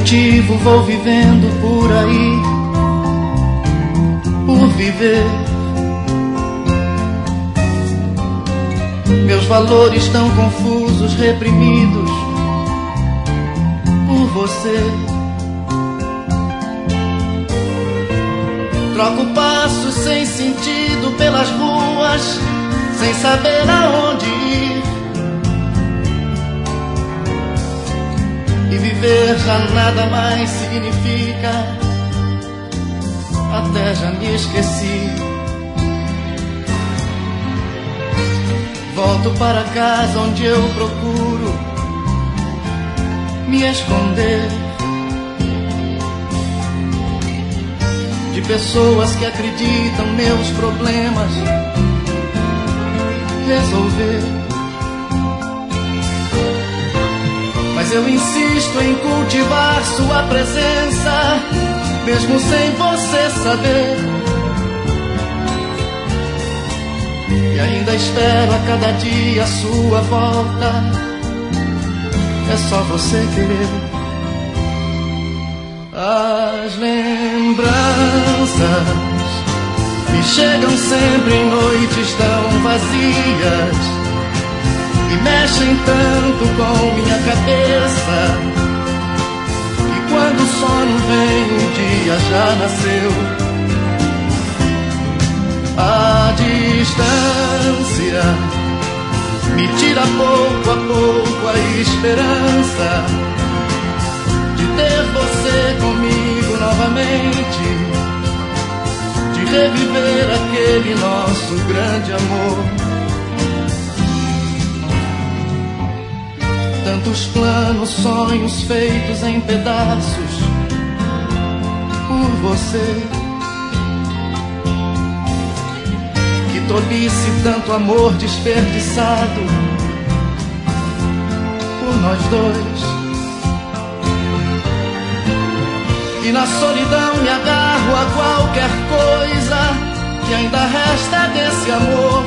motivo vou vivendo por aí, por viver. Meus valores tão confusos, reprimidos por você. Troco passos sem sentido pelas ruas, sem saber aonde ir. E viver já nada mais significa, até já me esqueci. Volto para casa onde eu procuro me esconder de pessoas que acreditam meus problemas resolver. Mas eu insisto em cultivar sua presença, mesmo sem você saber. E ainda espero a cada dia a sua volta. É só você querer. As lembranças me chegam sempre em noites tão vazias e mexem tanto com minha cabeça, que quando o sono vem o dia já nasceu. A distância me tira pouco a pouco a esperança de ter você comigo novamente, de reviver aquele nosso grande amor. Tantos planos, sonhos feitos em pedaços por você. Tolice, tanto amor desperdiçado por nós dois. E na solidão me agarro a qualquer coisa que ainda resta desse amor,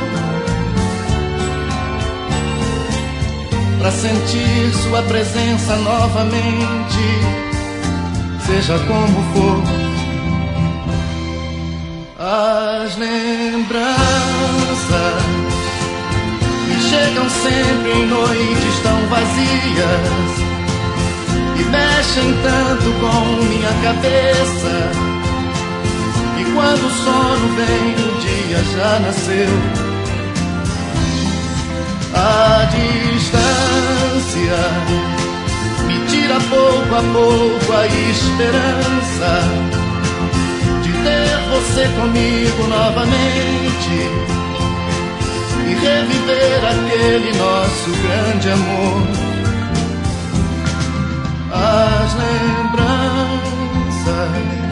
pra sentir sua presença novamente, seja como for. As lembranças me chegam sempre em noites tão vazias e mexem tanto com minha cabeça, que quando o sono vem o dia já nasceu. A distância me tira pouco a pouco a esperança ter você comigo novamente e reviver aquele nosso grande amor. As lembranças